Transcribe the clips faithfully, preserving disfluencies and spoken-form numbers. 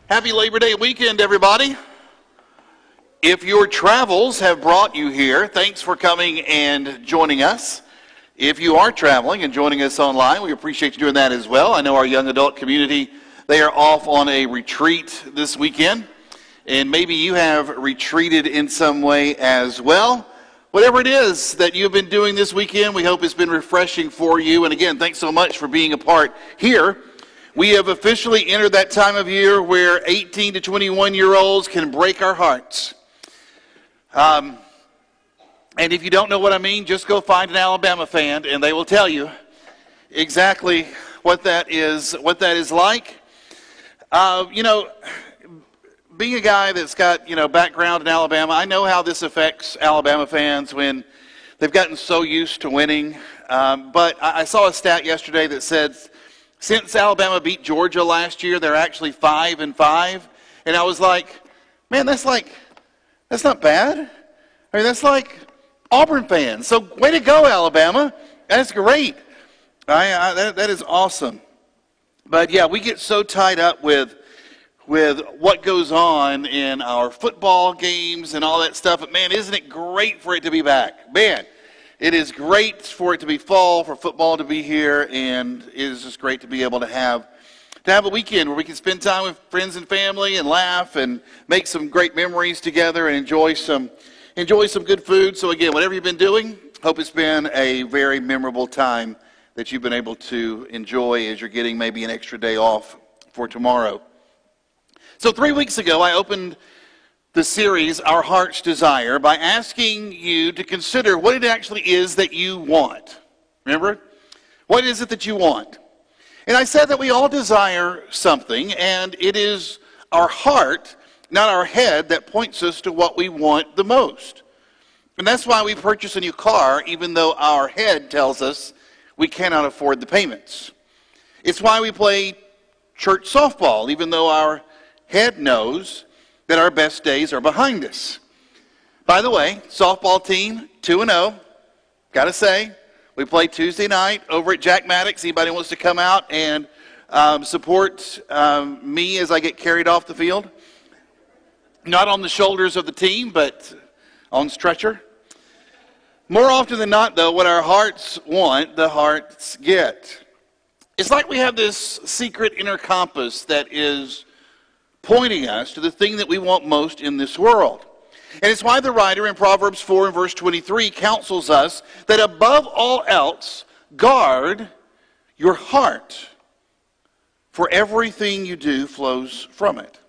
Happy Labor Day weekend, everybody. If your travels have brought you here, thanks for coming and joining us. If you are traveling and joining us online, we appreciate you doing that as well. I know our young adult community, they are off on a retreat this weekend, and maybe you have retreated in some way as well. Whatever it is that you've been doing this weekend, we hope it's been refreshing for you. And again, thanks so much for being a part here. We have officially entered that time of year where eighteen to twenty-one year olds can break our hearts. Um, and if you don't know what I mean, just go find an Alabama fan and they will tell you exactly what that is, what that is like. Uh, you know, being a guy that's got, you know, background in Alabama, I know how this affects Alabama fans when they've gotten so used to winning. Um, but I, I saw a stat yesterday that said since Alabama beat Georgia last year, they're actually five and five. And I was like, man, that's like, that's not bad. I mean, that's like Auburn fans. So way to go, Alabama. That's great. I, I, that, that is awesome. But yeah, we get so tied up with with what goes on in our football games and all that stuff. But man, isn't it great for it to be back? Man, it is great for it to be fall, for football to be here, and it is just great to be able to have to have a weekend where we can spend time with friends and family and laugh and make some great memories together and enjoy some enjoy some good food. So again, whatever you've been doing, hope it's been a very memorable time that you've been able to enjoy as you're getting maybe an extra day off for tomorrow. So three weeks ago, I opened the series, Our Heart's Desire, by asking you to consider what it actually is that you want. Remember? What is it that you want? And I said that we all desire something, and it is our heart, not our head, that points us to what we want the most. And that's why we purchase a new car, even though our head tells us we cannot afford the payments. It's why we play church softball, even though our head knows that our best days are behind us. By the way, softball team, two and oh. Gotta say, we play Tuesday night over at Jack Maddox. Anybody wants to come out and um, support um, me as I get carried off the field? Not on the shoulders of the team, but on stretcher. More often than not, though, what our hearts want, the hearts get. It's like we have this secret inner compass that is pointing us to the thing that we want most in this world. And it's why the writer in Proverbs four and verse twenty-three counsels us that above all else, guard your heart, for everything you do flows from it.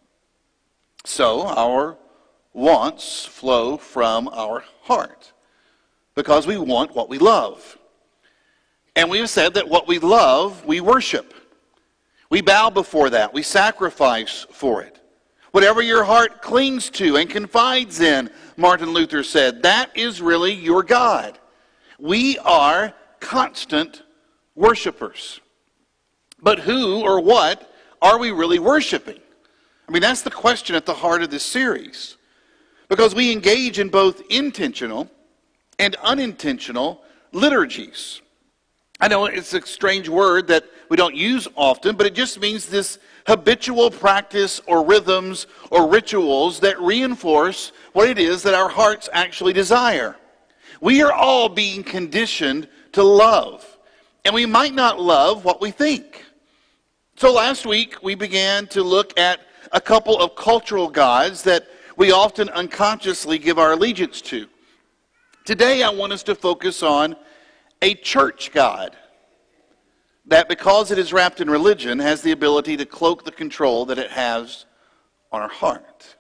So our wants flow from our heart, because we want what we love. And we have said that what we love, we worship. We bow before that. We sacrifice for it. Whatever your heart clings to and confides in, Martin Luther said, that is really your God. We are constant worshipers. But who or what are we really worshiping? I mean, that's the question at the heart of this series. Because we engage in both intentional and unintentional liturgies. I know it's a strange word that we don't use often, but it just means this habitual practice or rhythms or rituals that reinforce what it is that our hearts actually desire. We are all being conditioned to love, and we might not love what we think. So last week we began to look at a couple of cultural gods that we often unconsciously give our allegiance to. Today I want us to focus on a church God that, because it is wrapped in religion, has the ability to cloak the control that it has on our heart.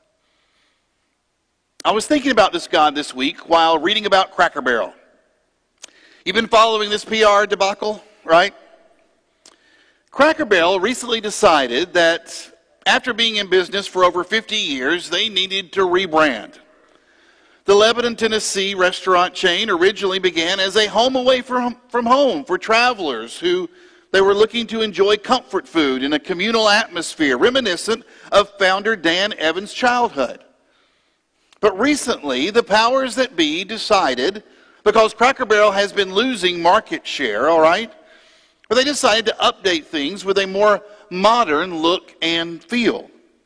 I was thinking about this God this week while reading about Cracker Barrel. You've been following this P R debacle, right? Cracker Barrel recently decided that after being in business for over fifty years, they needed to rebrand. The Lebanon, Tennessee restaurant chain originally began as a home away from, from home for travelers who they were looking to enjoy comfort food in a communal atmosphere reminiscent of founder Dan Evans' childhood. But recently, the powers that be decided, because Cracker Barrel has been losing market share, all right, but they decided to update things with a more modern look and feel.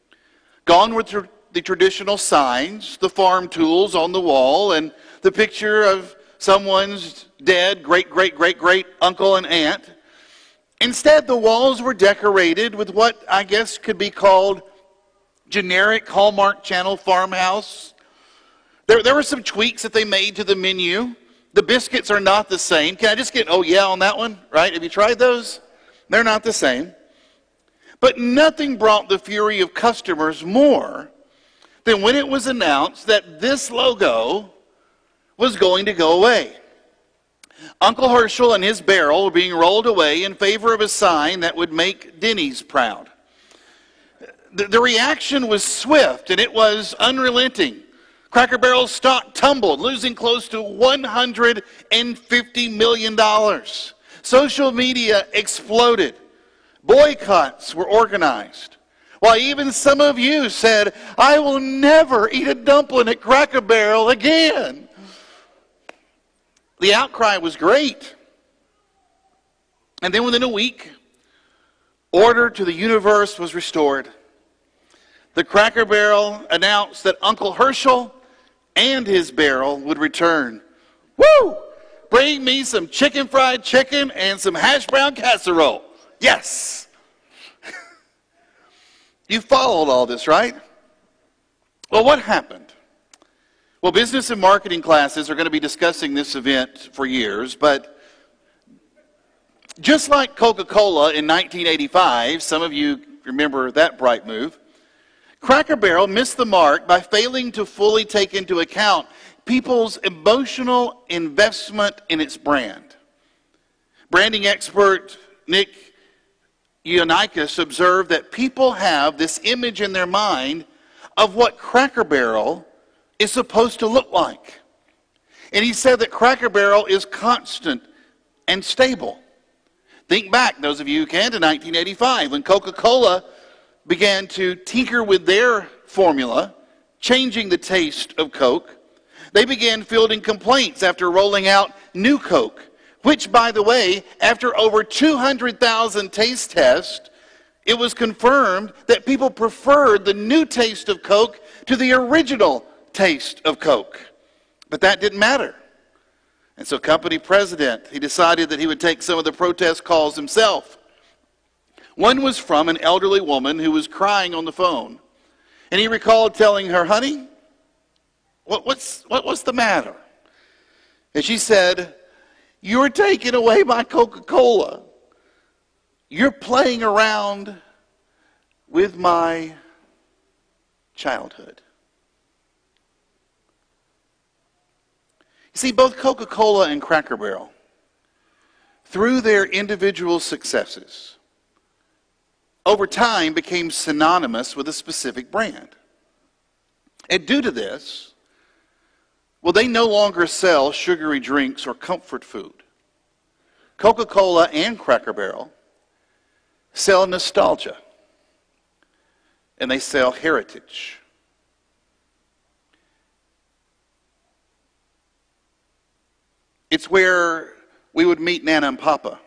Gone with tr- the traditional signs, the farm tools on the wall, and the picture of someone's dead great, great, great, great uncle and aunt. Instead, the walls were decorated with what I guess could be called generic Hallmark Channel farmhouse. There, there were some tweaks that they made to the menu. The biscuits are not the same. Can I just get, oh yeah, on that one, right? Have you tried those? They're not the same. But nothing brought the fury of customers more than when it was announced that this logo was going to go away. Uncle Herschel and his barrel were being rolled away in favor of a sign that would make Denny's proud. The, the reaction was swift and it was unrelenting. Cracker Barrel's stock tumbled, losing close to one hundred fifty million dollars. Social media exploded. Boycotts were organized. While even some of you said, I will never eat a dumpling at Cracker Barrel again. The outcry was great. And then within a week, order to the universe was restored. The Cracker Barrel announced that Uncle Herschel and his barrel would return. Woo! Bring me some chicken fried chicken and some hash brown casserole. Yes! You followed all this, right? Well, what happened? Well, business and marketing classes are going to be discussing this event for years, but just like Coca-Cola in nineteen eighty-five, some of you remember that bright move, Cracker Barrel missed the mark by failing to fully take into account people's emotional investment in its brand. Branding expert Nick Ioannidis observed that people have this image in their mind of what Cracker Barrel is supposed to look like. And he said that Cracker Barrel is constant and stable. Think back, those of you who can, to nineteen eighty-five, when Coca-Cola began to tinker with their formula, changing the taste of Coke. They began fielding complaints after rolling out New Coke, which, by the way, after over two hundred thousand taste tests, it was confirmed that people preferred the new taste of Coke to the original taste of Coke. But that didn't matter. And so company president, he decided that he would take some of the protest calls himself. One was from an elderly woman who was crying on the phone. And he recalled telling her, honey, what, what's, what, what's the matter? And she said, you're taking away my Coca-Cola. You're playing around with my childhood. You see, both Coca-Cola and Cracker Barrel, through their individual successes, over time became synonymous with a specific brand. And due to this, well, they no longer sell sugary drinks or comfort food. Coca-Cola and Cracker Barrel sell nostalgia, and they sell heritage. It's where we would meet Nana and Papa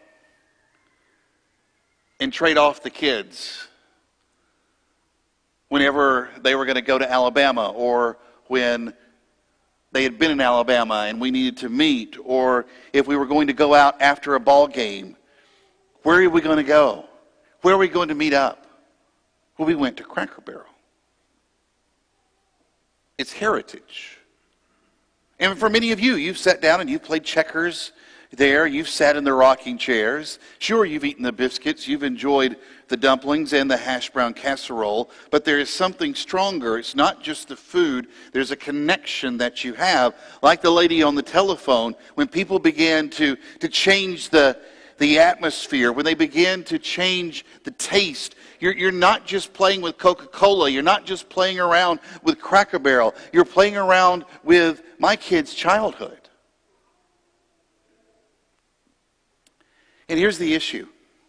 and trade off the kids whenever they were going to go to Alabama, or when they had been in Alabama and we needed to meet, or if we were going to go out after a ball game. Where are we going to go? Where are we going to meet up? Well, we went to Cracker Barrel. It's heritage. And for many of you, you've sat down and you've played checkers there. You've sat in the rocking chairs. Sure, you've eaten the biscuits. You've enjoyed the dumplings and the hash brown casserole. But there is something stronger. It's not just the food. There's a connection that you have. Like the lady on the telephone, when people began to, to change the, the atmosphere, when they began to change the taste. You're, you're not just playing with Coca-Cola. You're not just playing around with Cracker Barrel. You're playing around with my kids' childhood. And here's the issue.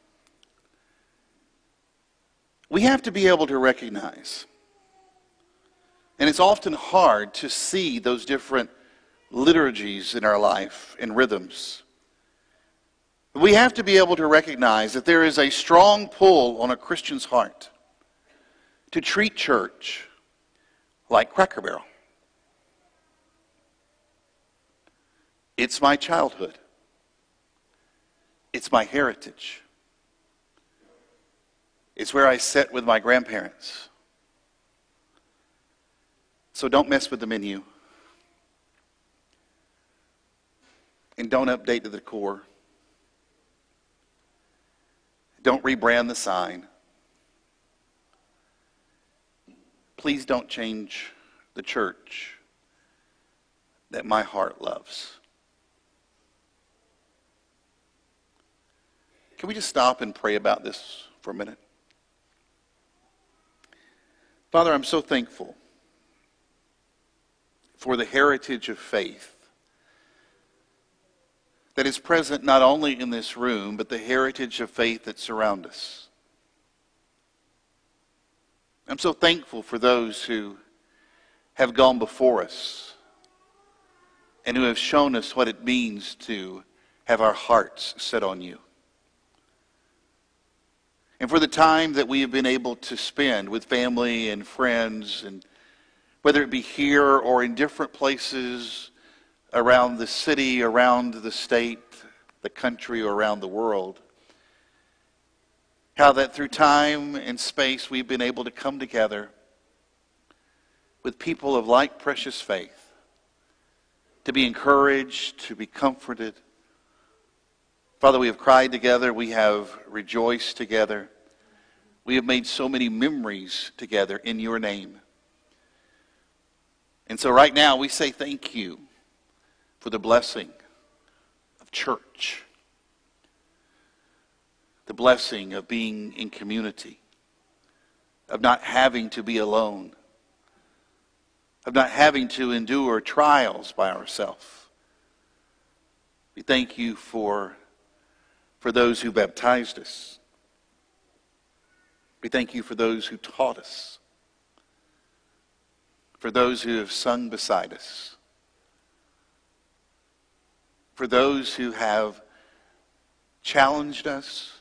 We have to be able to recognize, and it's often hard to see those different liturgies in our life and rhythms. We have to be able to recognize that there is a strong pull on a Christian's heart to treat church like Cracker Barrel. It's my childhood. It's my heritage. It's where I sat with my grandparents. So don't mess with the menu. And don't update the decor. Don't rebrand the sign. Please don't change the church that my heart loves. Can we just stop and pray about this for a minute? Father, I'm so thankful for the heritage of faith that is present not only in this room, but the heritage of faith that surrounds us. I'm so thankful for those who have gone before us and who have shown us what it means to have our hearts set on you. And for the time that we have been able to spend with family and friends, and whether it be here or in different places around the city, around the state, the country, or around the world, how that through time and space we've been able to come together with people of like precious faith, to be encouraged, to be comforted. Father, we have cried together, we have rejoiced together, we have made so many memories together in your name. And so right now we say thank you for the blessing of church, the blessing of being in community, of not having to be alone, of not having to endure trials by ourselves. We thank you for, for those who baptized us. We thank you for those who taught us, for those who have sung beside us, for those who have challenged us,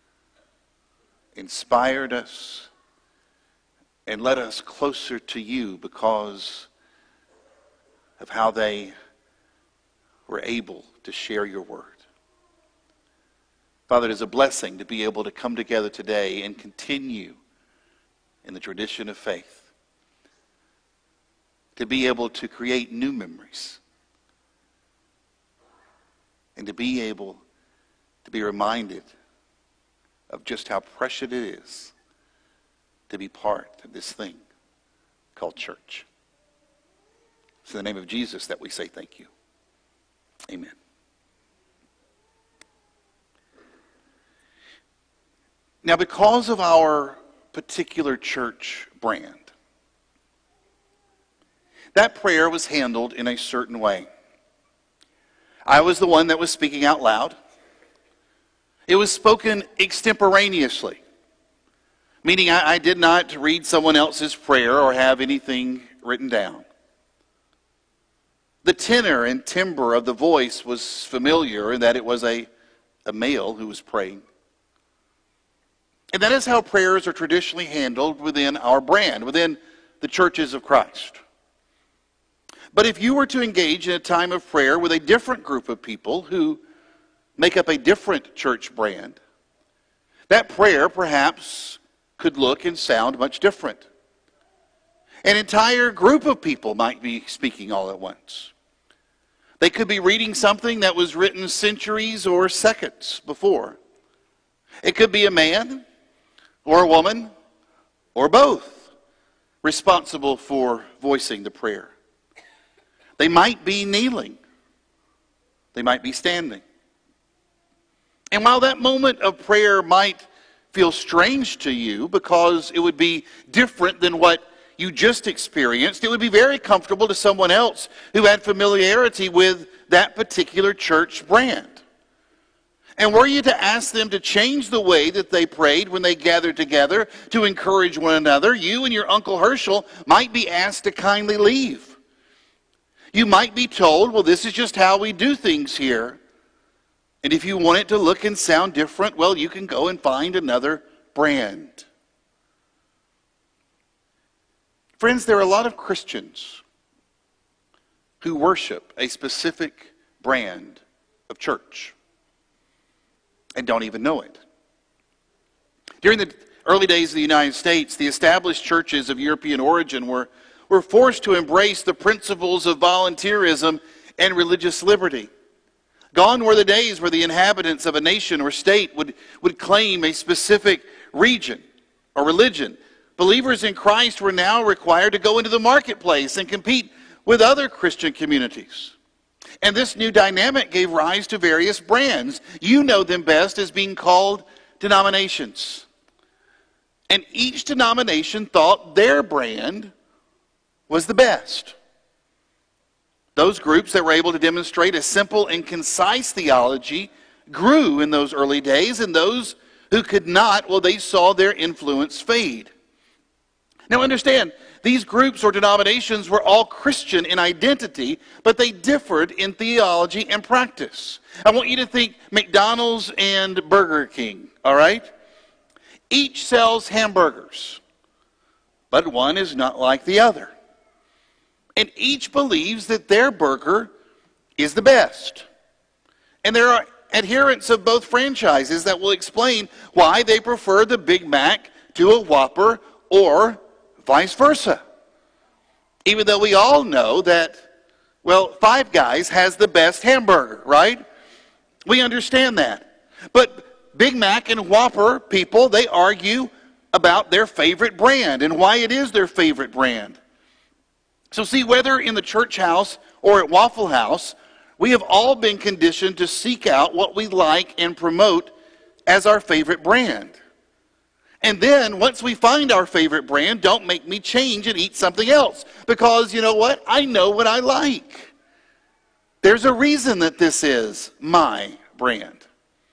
inspired us, and led us closer to you because of how they were able to share your word. Father, it is a blessing to be able to come together today and continue in the tradition of faith, to be able to create new memories, and to be able to be reminded of just how precious it is to be part of this thing called church. It's in the name of Jesus that we say thank you. Amen. Now, because of our particular church brand, that prayer was handled in a certain way. I was the one that was speaking out loud. It was spoken extemporaneously, meaning I, I did not read someone else's prayer or have anything written down. The tenor and timbre of the voice was familiar in that it was a, a male who was praying. And that is how prayers are traditionally handled within our brand, within the churches of Christ. But if you were to engage in a time of prayer with a different group of people who make up a different church brand, that prayer perhaps could look and sound much different. An entire group of people might be speaking all at once. They could be reading something that was written centuries or seconds before. It could be a man or a woman or both responsible for voicing the prayer. They might be kneeling. They might be standing. And while that moment of prayer might feel strange to you because it would be different than what you just experienced, it would be very comfortable to someone else who had familiarity with that particular church brand. And were you to ask them to change the way that they prayed when they gathered together to encourage one another, you and your Uncle Herschel might be asked to kindly leave. You might be told, well, this is just how we do things here. And if you want it to look and sound different, well, you can go and find another brand. Friends, there are a lot of Christians who worship a specific brand of church and don't even know it. During the early days of the United States, the established churches of European origin were, were forced to embrace the principles of volunteerism and religious liberty. Gone were the days where the inhabitants of a nation or state would, would claim a specific region or religion. Believers in Christ were now required to go into the marketplace and compete with other Christian communities. And this new dynamic gave rise to various brands. You know them best as being called denominations. And each denomination thought their brand was the best. Those groups that were able to demonstrate a simple and concise theology grew in those early days, and those who could not, well, they saw their influence fade. Now understand, these groups or denominations were all Christian in identity, but they differed in theology and practice. I want you to think McDonald's and Burger King, all right? Each sells hamburgers, but one is not like the other. And each believes that their burger is the best. And there are adherents of both franchises that will explain why they prefer the Big Mac to a Whopper or vice versa. Even though we all know that, well, Five Guys has the best hamburger, right? We understand that. But Big Mac and Whopper people, they argue about their favorite brand and why it is their favorite brand. So see, whether in the church house or at Waffle House, we have all been conditioned to seek out what we like and promote as our favorite brand. And then, once we find our favorite brand, don't make me change and eat something else. Because, you know what? I know what I like. There's a reason that this is my brand.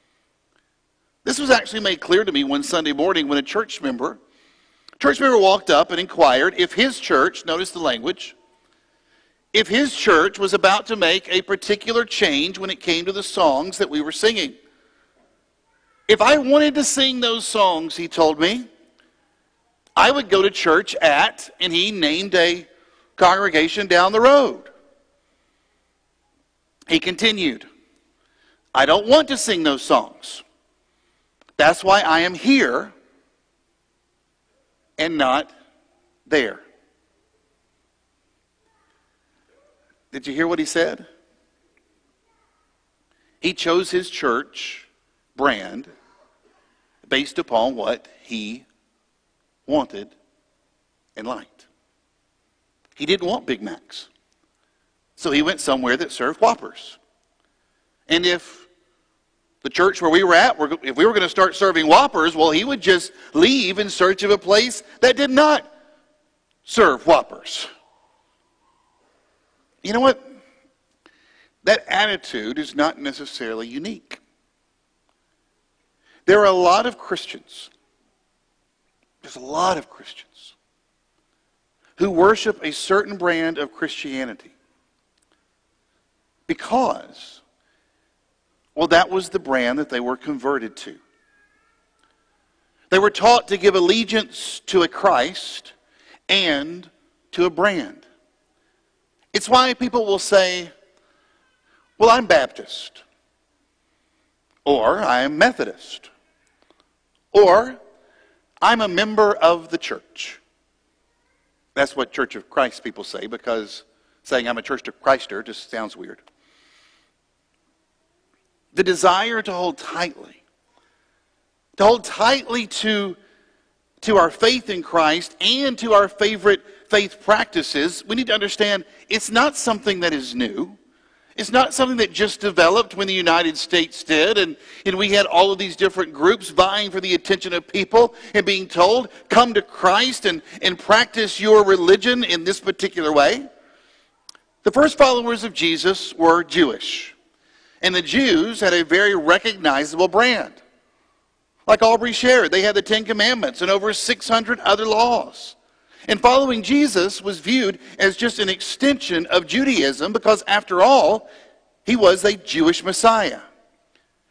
This was actually made clear to me one Sunday morning when a church member Church member walked up and inquired if his church, notice the language, if his church was about to make a particular change when it came to the songs that we were singing. If I wanted to sing those songs, he told me, I would go to church at, and he named a congregation down the road. He continued, I don't want to sing those songs. That's why I am here and not there. Did you hear what he said? He chose his church brand based upon what he wanted and liked. He didn't want Big Macs. So he went somewhere that served Whoppers. And if the church where we were at, if we were going to start serving Whoppers, well, he would just leave in search of a place that did not serve Whoppers. You know what? That attitude is not necessarily unique. There are a lot of Christians, there's a lot of Christians who worship a certain brand of Christianity because, well, that was the brand that they were converted to. They were taught to give allegiance to a Christ and to a brand. It's why people will say, well, I'm Baptist, or I'm Methodist, or I'm a member of the church. That's what Church of Christ people say, because saying I'm a Church of Christer just sounds weird. The desire to hold tightly, to hold tightly to, to our faith in Christ and to our favorite faith practices, we need to understand it's not something that is new. It's not something that just developed when the United States did, and, and we had all of these different groups vying for the attention of people and being told, come to Christ and, and practice your religion in this particular way. The first followers of Jesus were Jewish, and the Jews had a very recognizable brand. Like Aubrey shared, they had the Ten Commandments and over six hundred other laws. And following Jesus was viewed as just an extension of Judaism because, after all, he was a Jewish Messiah.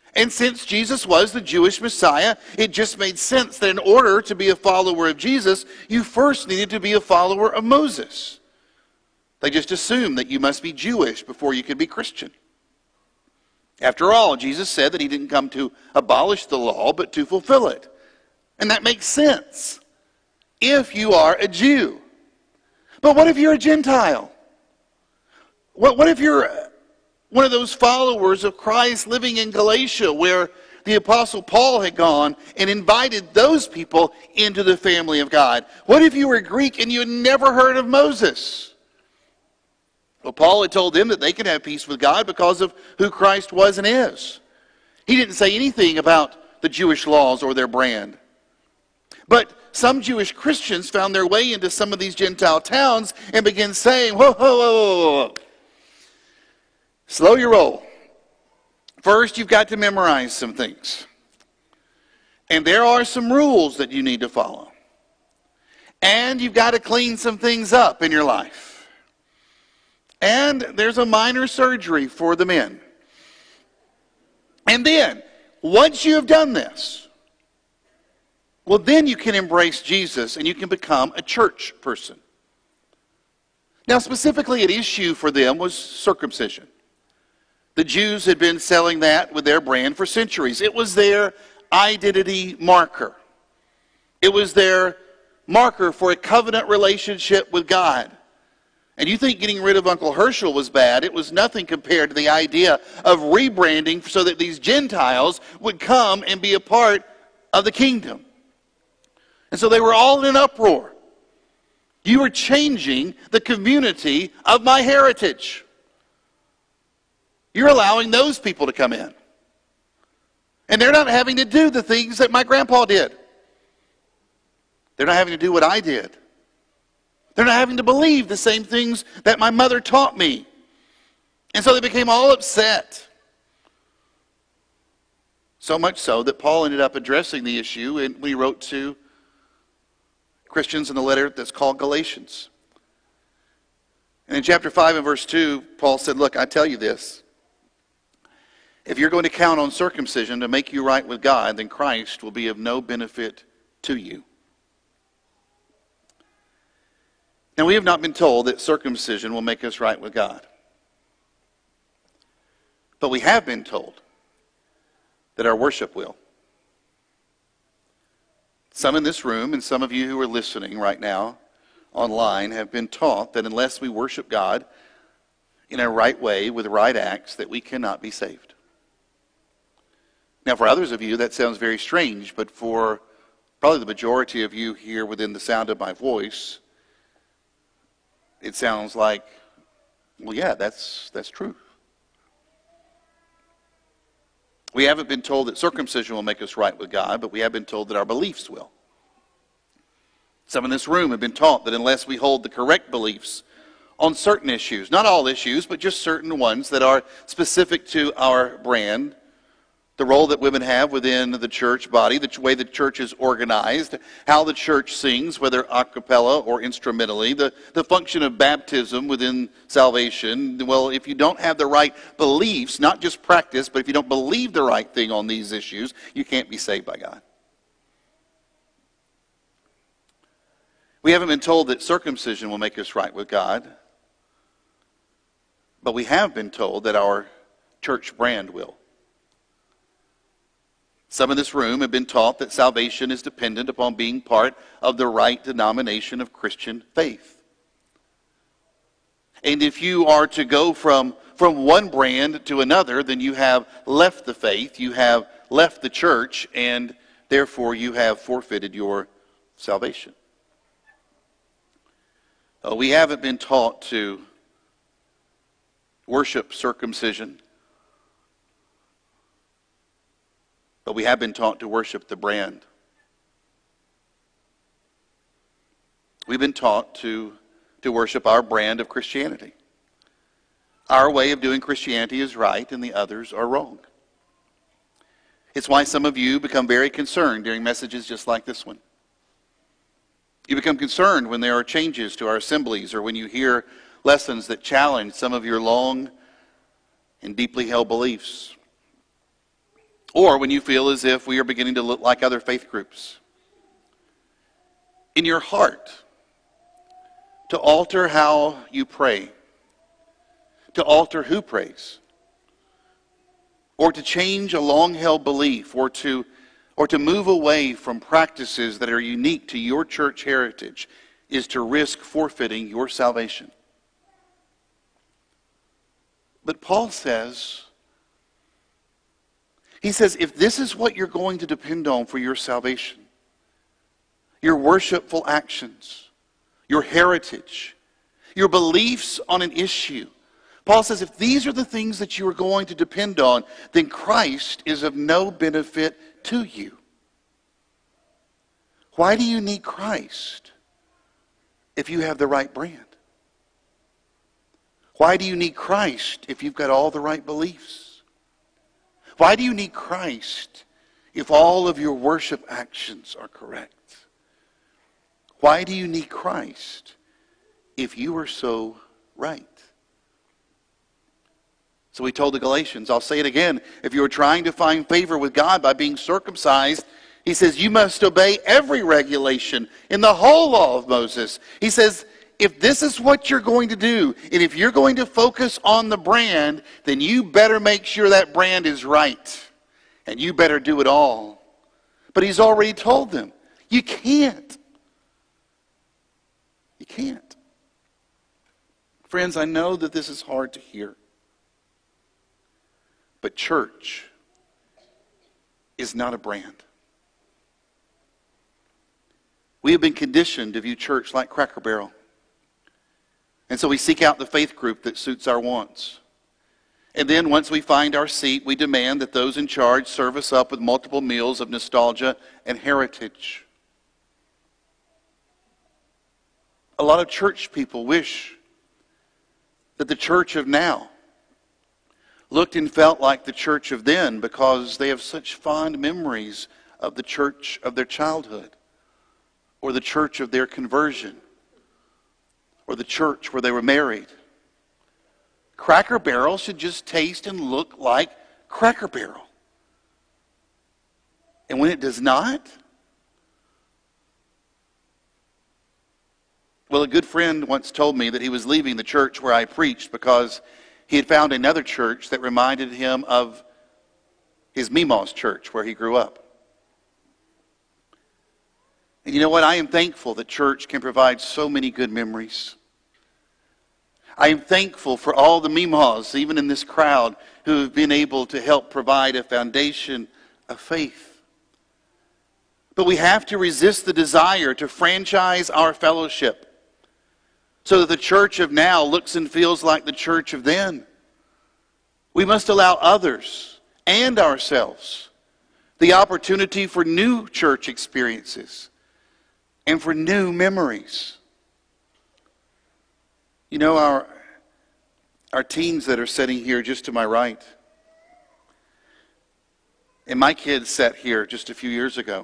And since Jesus was the Jewish Messiah, it just made sense that in order to be a follower of Jesus, you first needed to be a follower of Moses. They just assumed that you must be Jewish before you could be Christian. After all, Jesus said that he didn't come to abolish the law, but to fulfill it. And that makes sense if you are a Jew. But what if you're a Gentile? What, what if you're one of those followers of Christ living in Galatia, where the Apostle Paul had gone and invited those people into the family of God? What if you were Greek and you had never heard of Moses? Well, Paul had told them that they could have peace with God because of who Christ was and is. He didn't say anything about the Jewish laws or their brand. But some Jewish Christians found their way into some of these Gentile towns and began saying, whoa, whoa, whoa, whoa, whoa. Slow your roll. First, you've got to memorize some things. And there are some rules that you need to follow. And you've got to clean some things up in your life. And there's a minor surgery for the men. And then, once you have done this, well, then you can embrace Jesus and you can become a church person. Now, specifically at issue for them was circumcision. The Jews had been selling that with their brand for centuries. It was their identity marker. It was their marker for a covenant relationship with God. And you think getting rid of Uncle Herschel was bad. It was nothing compared to the idea of rebranding so that these Gentiles would come and be a part of the kingdom. And so they were all in an uproar. You are changing the community of my heritage. You're allowing those people to come in. And they're not having to do the things that my grandpa did. They're not having to do what I did. They're not having to believe the same things that my mother taught me. And so they became all upset. So much so that Paul ended up addressing the issue when he wrote to Christians in the letter that's called Galatians. And in chapter five and verse two, Paul said, look, I tell you this. If you're going to count on circumcision to make you right with God, then Christ will be of no benefit to you. Now, we have not been told that circumcision will make us right with God. But we have been told that our worship will. Some in this room and some of you who are listening right now online have been taught that unless we worship God in a right way with right acts, that we cannot be saved. Now, for others of you, that sounds very strange, but for probably the majority of you here within the sound of my voice, it sounds like, well, yeah, that's that's true. We haven't been told that circumcision will make us right with God, but we have been told that our beliefs will. Some in this room have been taught that unless we hold the correct beliefs on certain issues, not all issues, but just certain ones that are specific to our brand, the role that women have within the church body, the way the church is organized, how the church sings, whether a cappella or instrumentally, the, the function of baptism within salvation. Well, if you don't have the right beliefs, not just practice, but if you don't believe the right thing on these issues, you can't be saved by God. We haven't been told that circumcision will make us right with God, but we have been told that our church brand will. Some in this room have been taught that salvation is dependent upon being part of the right denomination of Christian faith. And if you are to go from, from one brand to another, then you have left the faith, you have left the church, and therefore you have forfeited your salvation. Uh, we haven't been taught to worship circumcision, but we have been taught to worship the brand. We've been taught to, to worship our brand of Christianity. Our way of doing Christianity is right and the others are wrong. It's why some of you become very concerned during messages just like this one. You become concerned when there are changes to our assemblies or when you hear lessons that challenge some of your long and deeply held beliefs. or when you feel as if we are beginning to look like other faith groups. In your heart, to alter how you pray, to alter who prays, or to change a long-held belief, or to, or to move away from practices that are unique to your church heritage, is to risk forfeiting your salvation. But Paul says, he says, if this is what you're going to depend on for your salvation, your worshipful actions, your heritage, your beliefs on an issue, Paul says, if these are the things that you are going to depend on, then Christ is of no benefit to you. Why do you need Christ if you have the right brand? Why do you need Christ if you've got all the right beliefs? Why do you need Christ if all of your worship actions are correct? Why do you need Christ if you are so right? So he told the Galatians, I'll say it again, if you are trying to find favor with God by being circumcised, he says, you must obey every regulation in the whole law of Moses. He says, if this is what you're going to do, and if you're going to focus on the brand, then you better make sure that brand is right. And you better do it all. But he's already told them, you can't. You can't. Friends, I know that this is hard to hear. But church is not a brand. We have been conditioned to view church like Cracker Barrel. And so we seek out the faith group that suits our wants. And then once we find our seat, we demand that those in charge serve us up with multiple meals of nostalgia and heritage. A lot of church people wish that the church of now looked and felt like the church of then because they have such fond memories of the church of their childhood, or the church of their conversion, or the church where they were married. Cracker Barrel should just taste and look like Cracker Barrel. And when it does not, well, a good friend once told me that he was leaving the church where I preached because he had found another church that reminded him of his Meemaw's church where he grew up. And you know what? I am thankful that church can provide so many good memories. I am thankful for all the Meemaws, even in this crowd, who have been able to help provide a foundation of faith. But we have to resist the desire to franchise our fellowship so that the church of now looks and feels like the church of then. We must allow others and ourselves the opportunity for new church experiences and for new memories. You know, our, our teens that are sitting here just to my right, and my kids sat here just a few years ago,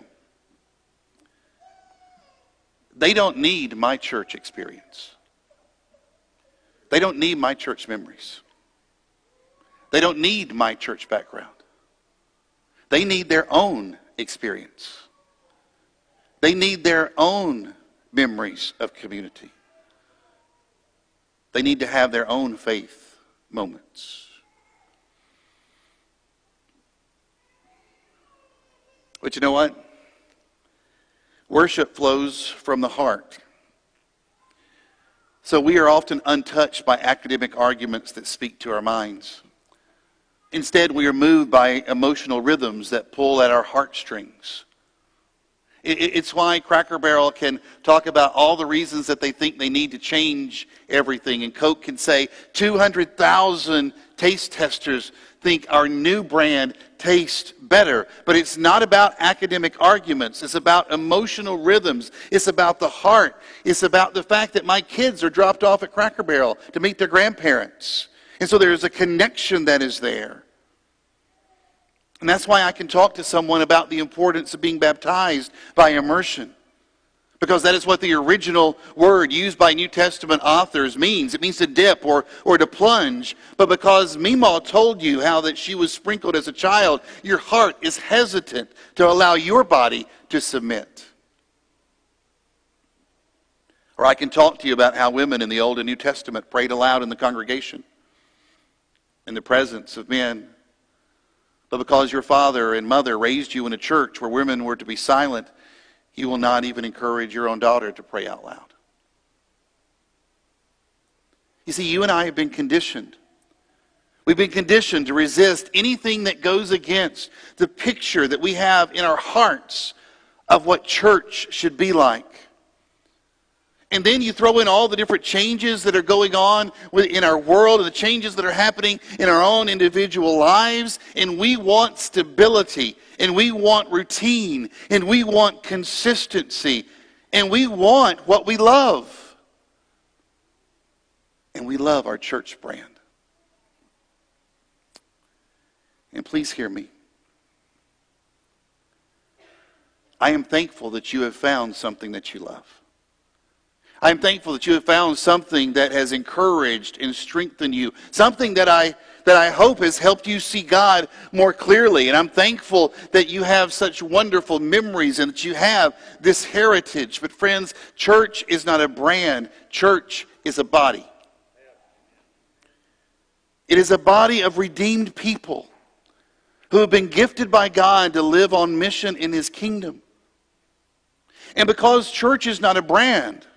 they don't need my church experience. They don't need my church memories. They don't need my church background. They need their own experience. They need their own memories of community. They need to have their own faith moments. But you know what? Worship flows from the heart. So we are often untouched by academic arguments that speak to our minds. Instead, we are moved by emotional rhythms that pull at our heartstrings. It's why Cracker Barrel can talk about all the reasons that they think they need to change everything. And Coke can say two hundred thousand taste testers think our new brand tastes better. But it's not about academic arguments. It's about emotional rhythms. It's about the heart. It's about the fact that my kids are dropped off at Cracker Barrel to meet their grandparents. And so there's a connection that is there. And that's why I can talk to someone about the importance of being baptized by immersion. because that is what the original word used by New Testament authors means. It means to dip or, or to plunge. But because Meemaw told you how that she was sprinkled as a child, your heart is hesitant to allow your body to submit. Or I can talk to you about how women in the Old and New Testament prayed aloud in the congregation, in the presence of men. But because your father and mother raised you in a church where women were to be silent, you will not even encourage your own daughter to pray out loud. You see, you and I have been conditioned. We've been conditioned to resist anything that goes against the picture that we have in our hearts of what church should be like. And then you throw in all the different changes that are going on in our world and the changes that are happening in our own individual lives. And we want stability, and we want routine, and we want consistency, and we want what we love. And we love our church brand. And please hear me. I am thankful that you have found something that you love. I am thankful that you have found something that has encouraged and strengthened you. Something that I that I hope has helped you see God more clearly. And I'm thankful that you have such wonderful memories and that you have this heritage. But friends, church is not a brand. Church is a body. It is a body of redeemed people who have been gifted by God to live on mission in His kingdom. And because church is not a brand,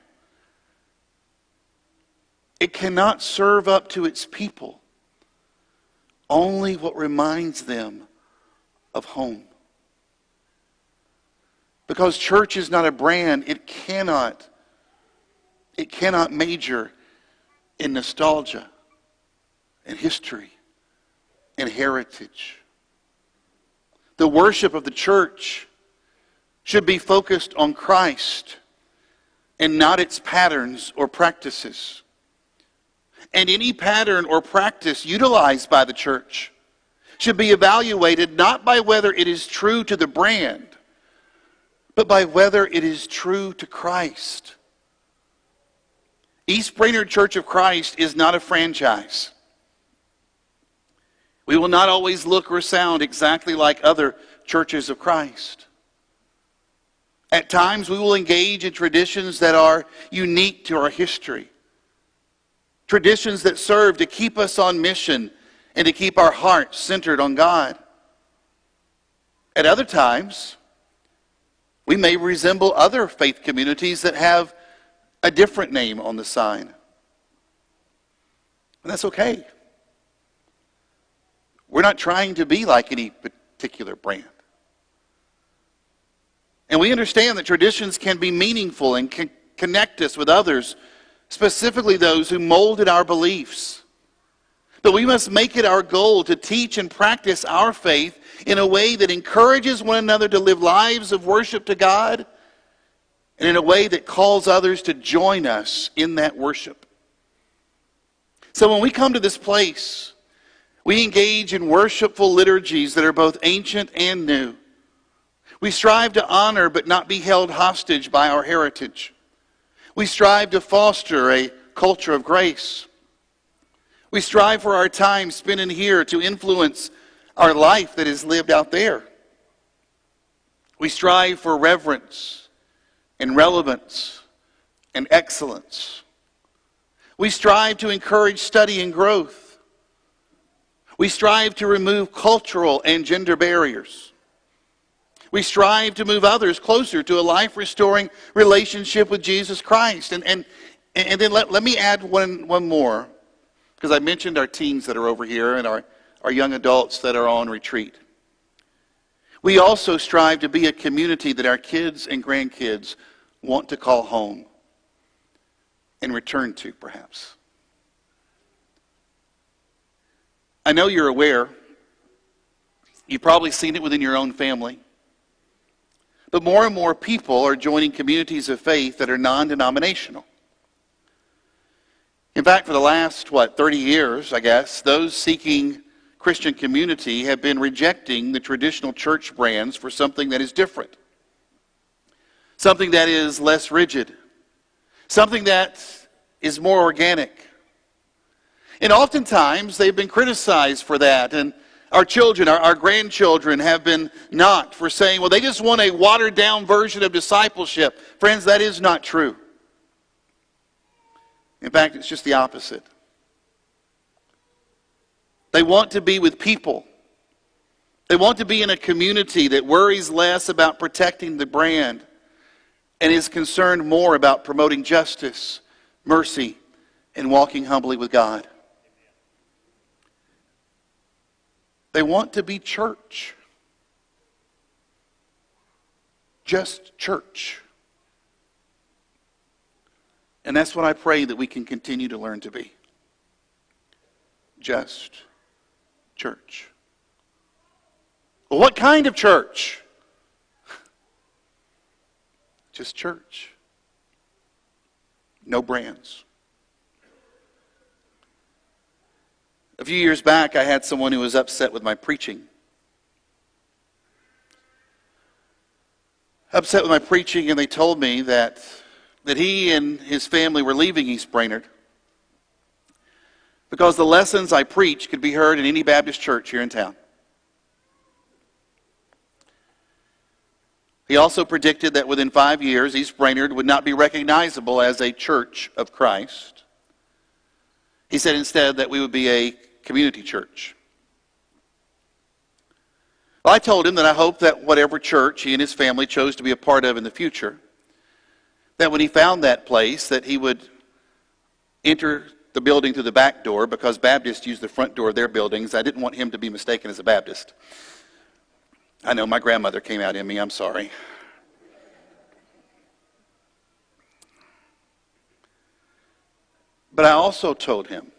it cannot serve up to its people only what reminds them of home. Because church is not a brand, it cannot, it cannot major in nostalgia and history and heritage. The worship of the church should be focused on Christ and not its patterns or practices. And any pattern or practice utilized by the church should be evaluated not by whether it is true to the brand, but by whether it is true to Christ. East Brainerd Church of Christ is not a franchise. We will not always look or sound exactly like other churches of Christ. At times we will engage in traditions that are unique to our history. Traditions that serve to keep us on mission and to keep our hearts centered on God. At other times, we may resemble other faith communities that have a different name on the sign. And that's okay. We're not trying to be like any particular brand. And we understand that traditions can be meaningful and can connect us with others, specifically those who molded our beliefs. But we must make it our goal to teach and practice our faith in a way that encourages one another to live lives of worship to God, and in a way that calls others to join us in that worship. So when we come to this place, we engage in worshipful liturgies that are both ancient and new. We strive to honor but not be held hostage by our heritage. We strive to foster a culture of grace. We strive for our time spent in here to influence our life that is lived out there. We strive for reverence and relevance and excellence. We strive to encourage study and growth. We strive to remove cultural and gender barriers. We strive to move others closer to a life-restoring relationship with Jesus Christ. And, and, and then let, let me add one, one more, because I mentioned our teens that are over here and our, our young adults that are on retreat. We also strive to be a community that our kids and grandkids want to call home and return to, perhaps. I know you're aware, you've probably seen it within your own family, but more and more people are joining communities of faith that are non-denominational. In fact, for the last, what, thirty years, I guess, those seeking Christian community have been rejecting the traditional church brands for something that is different. something that is less rigid, something that is more organic. And oftentimes they've been criticized for that, and our children, our, our grandchildren have been knocked for saying, well, they just want a watered-down version of discipleship. Friends, that is not true. In fact, it's just the opposite. They want to be with people. They want to be in a community that worries less about protecting the brand and is concerned more about promoting justice, mercy, and walking humbly with God. They want to be church. Just church. And that's what I pray that we can continue to learn to be. Just church. Well, what kind of church? Just church. No brands. A few years back, I had someone who was upset with my preaching. Upset with my preaching, and they told me that, that he and his family were leaving East Brainerd because the lessons I preached could be heard in any Baptist church here in town. He also predicted that within five years, East Brainerd would not be recognizable as a church of Christ. He said instead that we would be a community church. Well, I told him that I hoped that whatever church he and his family chose to be a part of in the future, that when he found that place, that he would enter the building through the back door, because Baptists use the front door of their buildings. I didn't want him to be mistaken as a Baptist. I know my grandmother came out in me, I'm sorry. But I also told him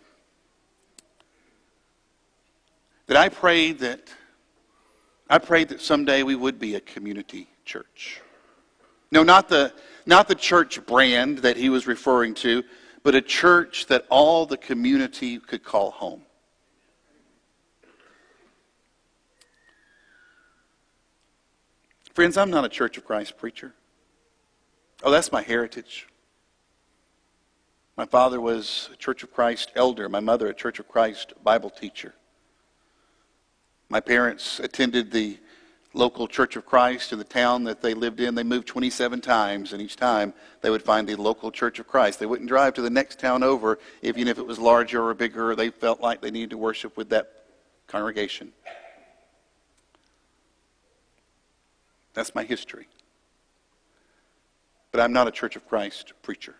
that I prayed that I prayed that someday we would be a community church. No, not the not the church brand that he was referring to, but a church that all the community could call home. Friends, I'm not a Church of Christ preacher. Oh, that's my heritage. My father was a Church of Christ elder. My mother a Church of Christ Bible teacher. My parents attended the local Church of Christ in the town that they lived in. They moved twenty-seven times, and each time they would find the local Church of Christ. They wouldn't drive to the next town over, even if it was larger or bigger. They felt like they needed to worship with that congregation. That's my history. But I'm not a Church of Christ preacher.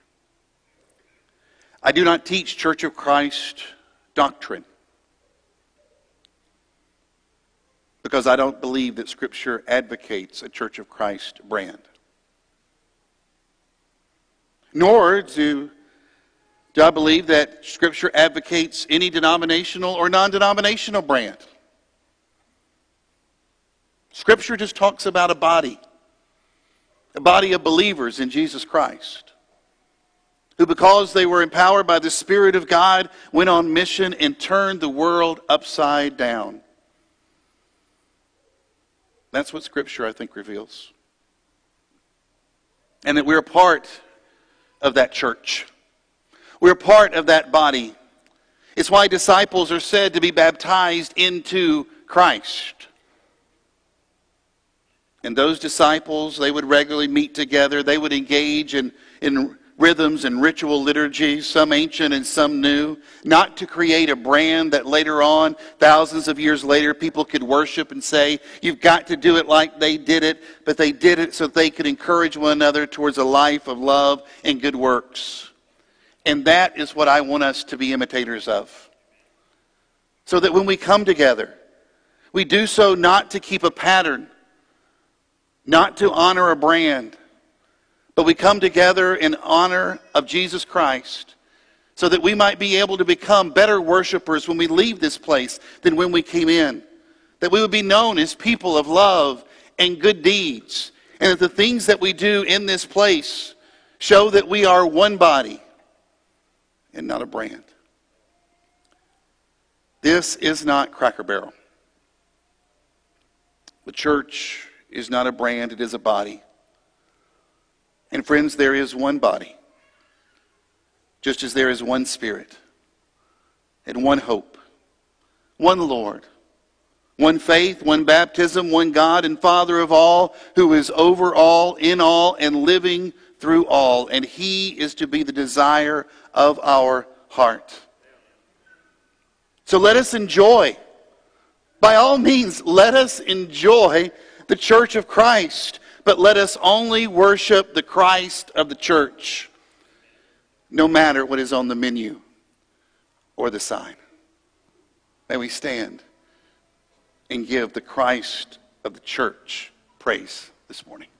I do not teach Church of Christ doctrine, because I don't believe that Scripture advocates a Church of Christ brand. Nor do, do I believe that Scripture advocates any denominational or non-denominational brand. Scripture just talks about a body, a body of believers in Jesus Christ, who, because they were empowered by the Spirit of God, went on mission and turned the world upside down. That's what Scripture, I think, reveals. And that we're a part of that church. We're a part of that body. It's why disciples are said to be baptized into Christ. And those disciples, they would regularly meet together. They would engage in, in rhythms and ritual liturgies, some ancient and some new, not to create a brand that later on, thousands of years later, people could worship and say, you've got to do it like they did it, but they did it so they could encourage one another towards a life of love and good works. And that is what I want us to be imitators of. So that when we come together, we do so not to keep a pattern, not to honor a brand, but we come together in honor of Jesus Christ so that we might be able to become better worshipers when we leave this place than when we came in. That we would be known as people of love and good deeds. And that the things that we do in this place show that we are one body and not a brand. This is not Cracker Barrel. The church is not a brand, it is a body. And friends, there is one body, just as there is one Spirit, and one hope, one Lord, one faith, one baptism, one God and Father of all, who is over all, in all, and living through all. And He is to be the desire of our heart. So let us enjoy, by all means, let us enjoy the church of Christ. But let us only worship the Christ of the church, no matter what is on the menu or the sign. May we stand and give the Christ of the church praise this morning.